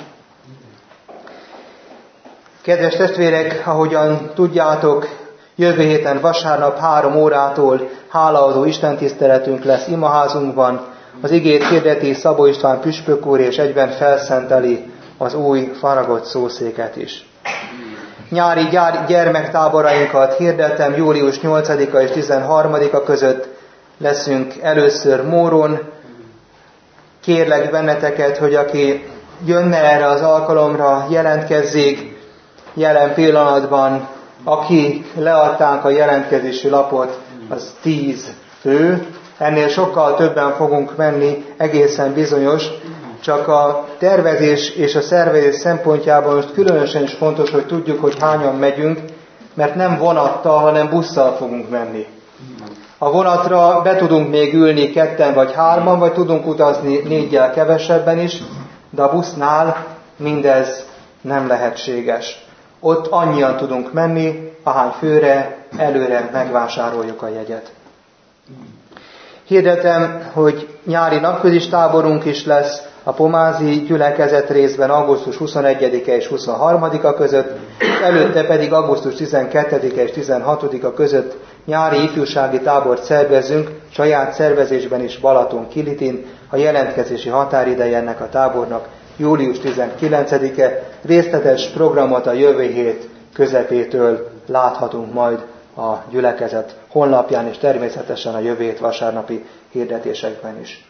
[SPEAKER 1] Kedves testvérek, ahogyan tudjátok, jövő héten vasárnap három órától hálaadó istentiszteletünk lesz imaházunkban. Az igét hirdeti Szabó István püspök úr, és egyben felszenteli az új faragott szószéket is. Nyári gyermektáborainkat hirdetem, július nyolcadika és tizenharmadika között leszünk először Móron. Kérlek benneteket, hogy aki jönne erre az alkalomra, jelentkezzék. Jelen pillanatban, akik leadták a jelentkezési lapot, az tíz fő. Ennél sokkal többen fogunk menni, egészen bizonyos. Csak a tervezés és a szervezés szempontjából most különösen is fontos, hogy tudjuk, hogy hányan megyünk, mert nem vonattal, hanem busszal fogunk menni. A vonatra be tudunk még ülni ketten vagy hárman, vagy tudunk utazni négyel kevesebben is, de a busznál mindez nem lehetséges. Ott annyian tudunk menni, ahány főre előre megvásároljuk a jegyet. Hirdetem, hogy nyári napközis táborunk is lesz a pomázi gyülekezet részben augusztus huszonegyedike és huszonharmadika között, előtte pedig augusztus tizenkettedike és tizenhatodika között nyári ifjúsági tábort szervezünk, saját szervezésben is Balaton-Kilitin. A jelentkezési határideje ennek a tábornak július tizenkilencedike. Részletes programot a jövő hét közepétől láthatunk majd a gyülekezet honlapján, és természetesen a jövő hét vasárnapi hirdetésekben is.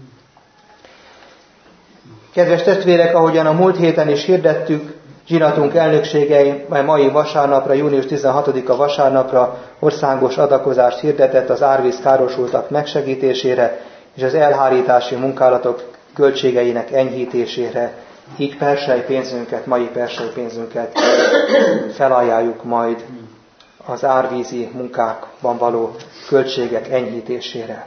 [SPEAKER 1] Kedves testvérek, ahogyan a múlt héten is hirdettük, zsinatunk elnökségei mai vasárnapra, június tizenhatodika vasárnapra országos adakozást hirdetett az árvíz károsultak megsegítésére és az elhárítási munkálatok költségeinek enyhítésére. Így persely pénzünket, mai persely pénzünket felajánljuk majd az árvízi munkákban való költségek enyhítésére.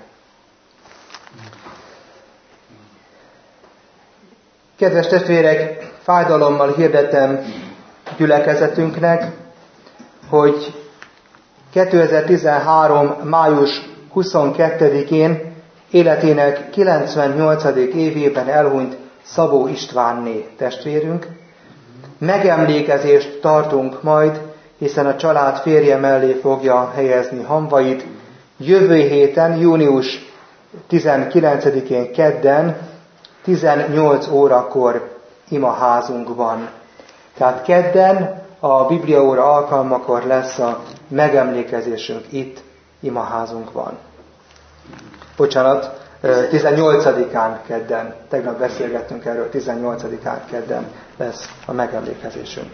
[SPEAKER 1] Kedves testvérek, fájdalommal hirdetem gyülekezetünknek, hogy kétezer-tizenhárom. május huszonkettedikén életének kilencvennyolcadik évében elhunyt Szabó Istvánné testvérünk. Megemlékezést tartunk majd, hiszen a család férje mellé fogja helyezni hamvait. Jövő héten, június tizenkilencedikén kedden, tizennyolc órakor imaházunkban. Tehát kedden a bibliaóra alkalmakor lesz a megemlékezésünk itt imaházunkban. Bocsánat, tizennyolcadikán kedden, tegnap beszélgettünk erről, tizennyolcadikán kedden lesz a megemlékezésünk.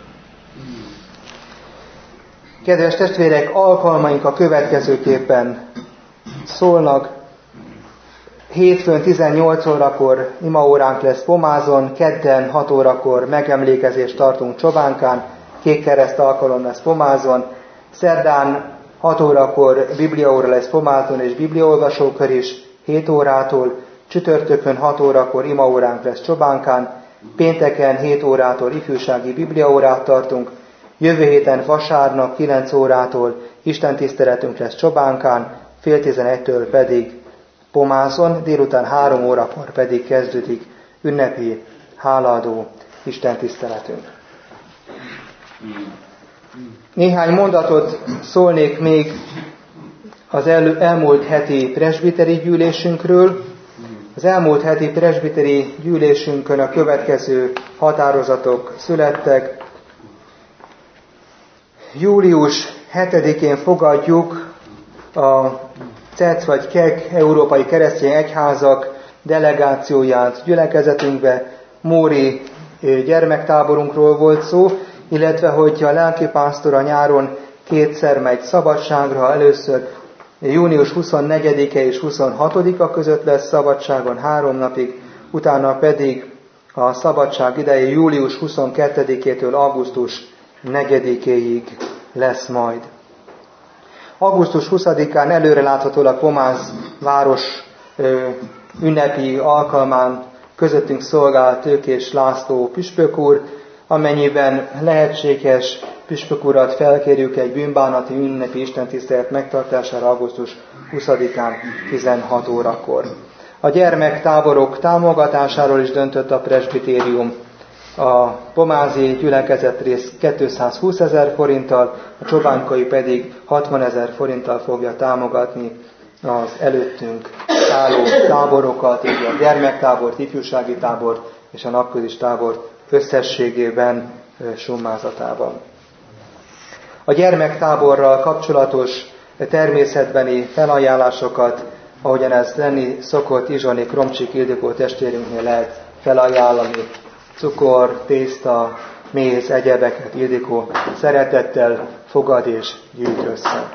[SPEAKER 1] Kedves testvérek, alkalmaink a következőképpen szólnak. Hétfőn tizennyolc órakor imaóránk lesz Pomázon, kedden hat órakor megemlékezést tartunk Csobánkán, kékkereszt alkalom lesz Pomázon, szerdán hat órakor bibliaóra lesz Pomázon és bibliaolvasókör is, hét órától, csütörtökön hat órakor imaóránk lesz Csobánkán, pénteken hét órától ifjúsági bibliaórát tartunk, jövő héten vasárnap kilenc órától istentiszteletünk lesz Csobánkán, fél tizenegytől pedig Pomázon, délután három órakor pedig kezdődik ünnepi, hálaadó istentiszteletünk. Néhány mondatot szólnék még az el, elmúlt heti presbiteri gyűlésünkről. Az elmúlt heti presbiteri gyűlésünkön a következő határozatok születtek. július hetedikén fogadjuk a cé e cé vagy ká e ká Európai Keresztény Egyházak delegációját gyülekezetünkbe. Móri gyermektáborunkról volt szó, illetve hogy a lelkipásztor a nyáron kétszer megy szabadságra, először június huszonnegyedike és huszonhatodika között lesz szabadságon három napig, utána pedig a szabadság ideje július huszonkettedikétől augusztus negyedikéig lesz majd. augusztus huszadikán előreláthatólag Pomáz város ö, ünnepi alkalmán közöttünk szolgál Tőkés László püspök úr, amennyiben lehetséges, püspök urat felkérjük egy bűnbánati ünnepi istentisztelet megtartására augusztus huszadikán tizenhat órakor. A gyermektáborok támogatásáról is döntött a presbitérium. A pomázi gyülekezet rész kétszázhúszezer forinttal, a csobánkai pedig hatvanezer forinttal fogja támogatni az előttünk álló táborokat, így a gyermektábort, ifjúsági tábort és a napközis tábort összességében summázatában. A gyermektáborral kapcsolatos természetbeni felajánlásokat, ahogyan ez lenni szokott, Izsoni Kromcsik Ildikó testvérünknél lehet felajánlani, cukor, tészta, méz, egyebeket Ildikó szeretettel fogad és gyűjt össze.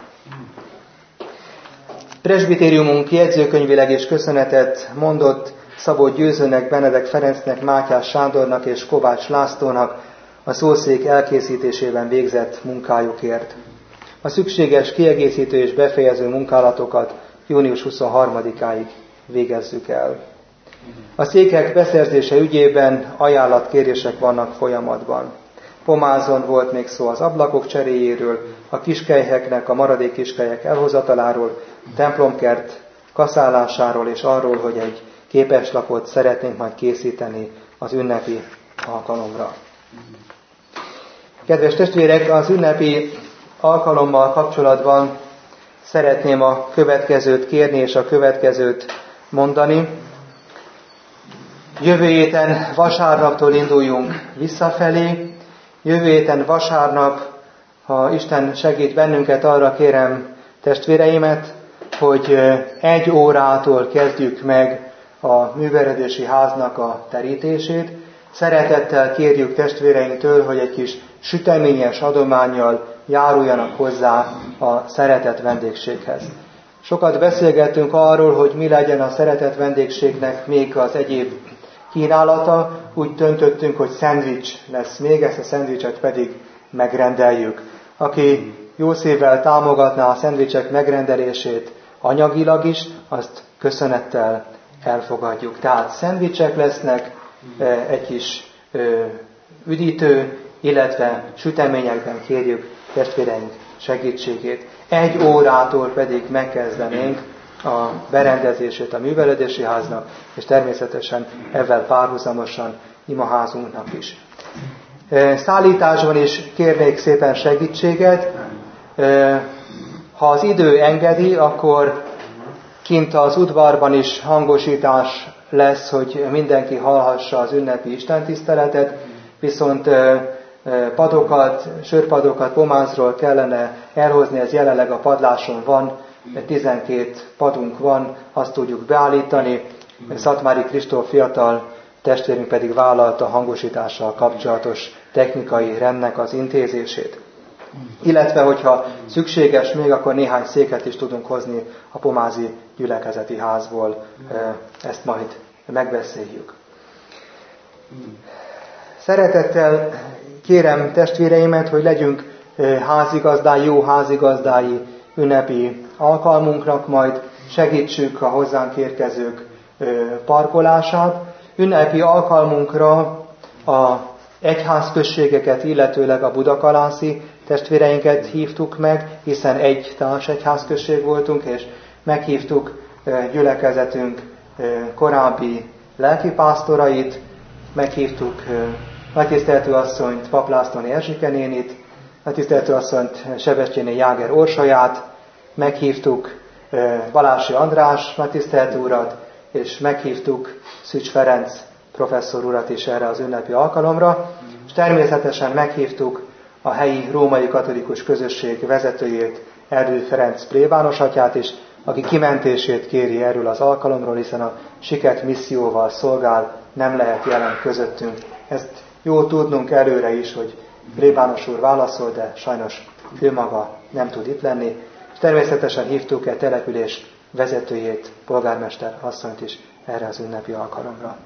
[SPEAKER 1] Presbitériumunk jegyzőkönyvileg is köszönetet mondott Szabó Győzőnek, Benedek Ferencnek, Mátyás Sándornak és Kovács Lászlónak a szószék elkészítésében végzett munkájukért. A szükséges kiegészítő és befejező munkálatokat június huszonharmadikáig végezzük el. A székek beszerzése ügyében ajánlatkérések vannak folyamatban. Pomázon volt még szó az ablakok cseréjéről, a kiskelyheknek, a maradék kiskelyek elhozataláról, templomkert kaszálásáról és arról, hogy egy képeslapot szeretnénk majd készíteni az ünnepi alkalomra. Kedves testvérek, az ünnepi alkalommal kapcsolatban szeretném a következőt kérni és a következőt mondani. Jövő héten vasárnaptól induljunk visszafelé. Jövő héten vasárnap, ha Isten segít bennünket, arra kérem testvéreimet, hogy egy órától kezdjük meg a művelődési háznak a terítését. Szeretettel kérjük testvéreinktől, hogy egy kis süteményes adománnyal járuljanak hozzá a szeretett vendégséghez. Sokat beszélgettünk arról, hogy mi legyen a szeretett vendégségnek még az egyéb kínálata. Úgy döntöttünk, hogy szendvics lesz még, ezt a szendvicset pedig megrendeljük. Aki jó szívvel támogatná a szendvicsek megrendelését anyagilag is, azt köszönettel elfogadjuk. Tehát szendvicsek lesznek, egy kis üdítő, illetve süteményekben kérjük testvéreink segítségét. Egy órától pedig megkezdenénk a berendezését a művelődési háznak, és természetesen ezzel párhuzamosan imaházunknak is. Szállításban is kérnék szépen segítséget. Ha az idő engedi, akkor kint az udvarban is hangosítás lesz, hogy mindenki hallhassa az ünnepi istentiszteletet, viszont padokat, sörpadokat pomázról kellene elhozni, ez jelenleg a padláson van, tizenkét padunk van, azt tudjuk beállítani. Szatmári Kristóf fiatal testvérünk pedig vállalta a hangosítással kapcsolatos technikai rendnek az intézését. Illetve, hogyha szükséges még, akkor néhány széket is tudunk hozni a pomázi gyülekezeti házból. Ezt majd megbeszéljük. Szeretettel kérem testvéreimet, hogy legyünk házigazdái, jó házigazdái ünnepi alkalmunknak, majd segítsük a hozzánk érkezők parkolását. Ünnepi alkalmunkra a egyházközségeket, illetőleg a budakalászi testvéreinket hívtuk meg, hiszen egy társ egyházközség voltunk, és meghívtuk gyülekezetünk korábbi lelkipásztorait, meghívtuk nagytiszteltő asszonyt, Paplászlóni Erzsike nénit, nagytiszteltő asszonyt, Sebestyéni Jáger Orsaját, meghívtuk Balási András nagytiszteltő urat, és meghívtuk Szücs Ferenc professzor urat is erre az ünnepi alkalomra, és természetesen meghívtuk a helyi római katolikus közösség vezetőjét, Erdődy Ferenc plébános atyát is, aki kimentését kéri erről az alkalomról, hiszen a siket misszióval szolgál, nem lehet jelen közöttünk. Ezt jó tudnunk előre is, hogy plébános úr válaszol, de sajnos ő maga nem tud itt lenni. És természetesen hívtuk egy település vezetőjét, polgármester asszonyt is erre az ünnepi alkalomra.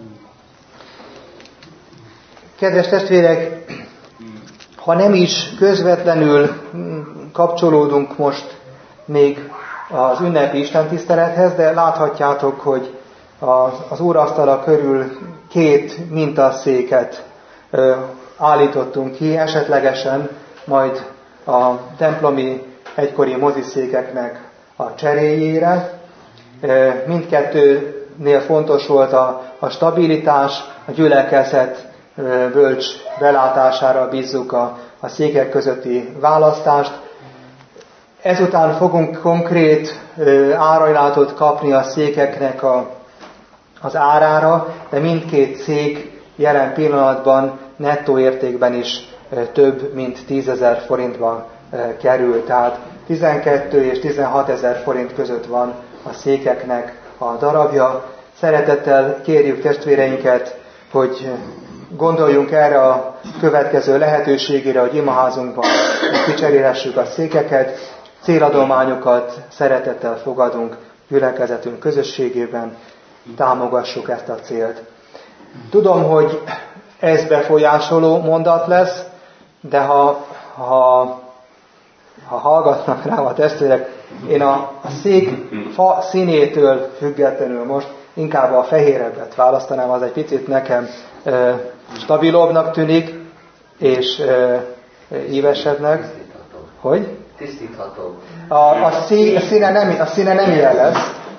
[SPEAKER 1] Kedves testvérek, ha nem is közvetlenül kapcsolódunk most még az ünnepi istentisztelethez, de láthatjátok, hogy az úrasztala körül két mintaszéket állítottunk ki, esetlegesen majd a templomi egykori moziszékeknek a cseréjére. Mindkettőnél fontos volt a, a stabilitás, a gyülekezet bölcs belátására bízzuk a, a székek közötti választást. Ezután fogunk konkrét árajlátot kapni a székeknek a, az árára, de mindkét szék jelen pillanatban nettó értékben is több mint tízezer forintba kerül. Tehát tizenkettő és tizenhatezer forint között van a székeknek a darabja. Szeretettel kérjük testvéreinket, hogy gondoljunk erre a következő lehetőségére, hogy imaházunkban kicserélhessük a székeket, céladományokat szeretettel fogadunk gyülekezetünk közösségében, támogassuk ezt a célt. Tudom, hogy ez befolyásoló mondat lesz, de ha, ha, ha hallgatnak rá a testvérek, én a, a szék fa színétől függetlenül most inkább a fehérebbet választanám, az egy picit nekem e, stabilabbnak tűnik, és e, ívesebbnek. Hogy?
[SPEAKER 2] Tisztítható.
[SPEAKER 1] A, a, szí, a, színe nem, a színe nem ilyen lesz.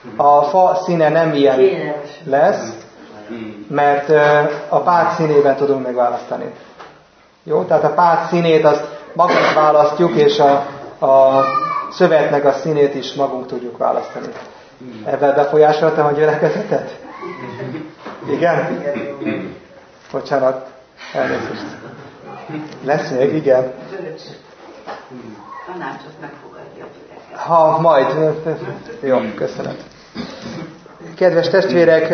[SPEAKER 1] A fa színe nem ilyen lesz, mert a párt színében tudunk megválasztani. Jó? Tehát a párt színét azt magunk választjuk, és a, a szövetnek a színét is magunk tudjuk választani. Ebben befolyásoltam a gyülekezetet? Igen? Bocsánat, elnézést. Lesz még? Igen.
[SPEAKER 2] Tanácsot megfogadja a gyülekezet.
[SPEAKER 1] Ha, majd. Jó, köszönöm. Kedves testvérek,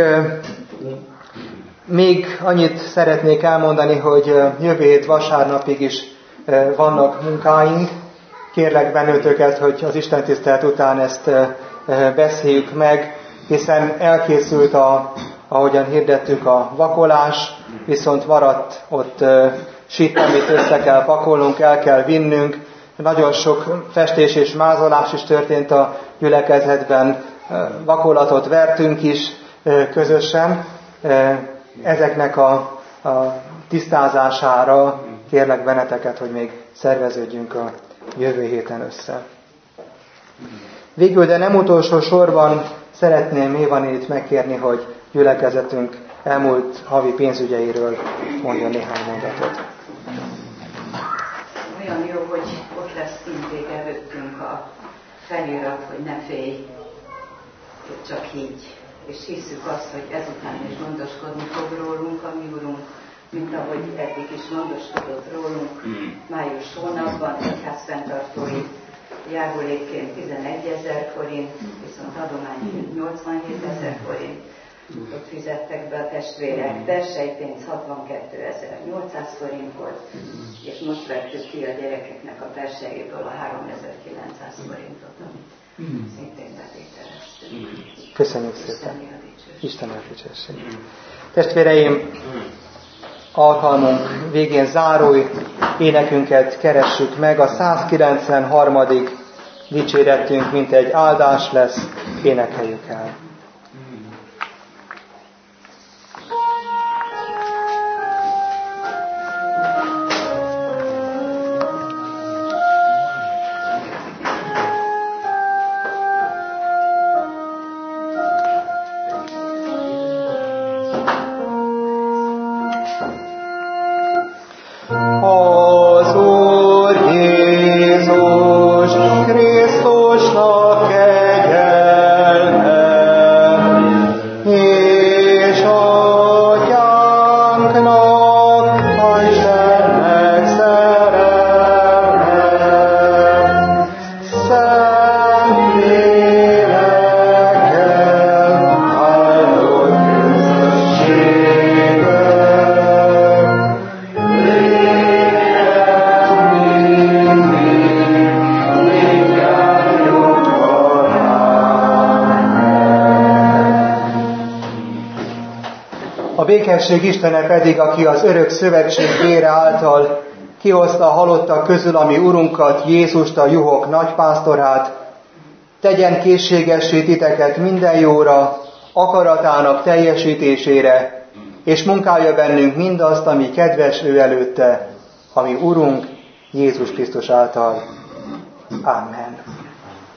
[SPEAKER 1] még annyit szeretnék elmondani, hogy jövő hét vasárnapig is vannak munkáink. Kérlek bennőtöket, hogy az istentisztelet után ezt beszéljük meg, hiszen elkészült, a, ahogyan hirdettük, a vakolás, viszont maradt ott sit, amit össze kell pakolnunk, el kell vinnünk. Nagyon sok festés és mázolás is történt a gyülekezetben, vakolatot vertünk is közösen. Ezeknek a, a tisztázására kérlek benneteket, hogy még szerveződjünk a jövő héten össze. Végül, de nem utolsó sorban szeretném Évanét megkérni, hogy gyülekezetünk elmúlt havi pénzügyeiről mondjon néhány mondatot.
[SPEAKER 2] Olyan jó, hogy ott lesz mindig előttünk a felirat, hogy ne félj, csak így. És hiszük azt, hogy ezután is gondoskodni fog rólunk a mi Urunk, mint ahogy eddig is gondoskodott rólunk. Május hónapban egyházfenntartói járulékként tizenegyezer forint, viszont adományként nyolcvanhét ezer forint. Ott fizettek be a testvérek, persejpénz hatvankétezer-nyolcszáz forint volt, és most vettük ki a gyerekeknek a persejéből a háromezer-kilencszáz forintot, amit szintén betételeztünk.
[SPEAKER 1] Köszönjük szépen. Isten eldicsértség. Testvéreim, alkalmunk végén záró énekünket keressük meg. A százkilencvenharmadik dicséretünk, mint egy áldás lesz, énekeljük el. Békesség Istene pedig, aki az örök szövetség vére által kihozta a halottak közül a mi Urunkat, Jézust, a juhok nagypásztorát, tegyen készségessé titeket minden jóra, akaratának teljesítésére, és munkálja bennünk mindazt, ami kedves ő előtte, ami Urunk Jézus Krisztus által. Amen.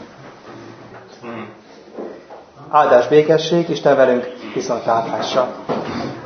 [SPEAKER 1] Áldás békesség, Isten velünk viszontlátásra.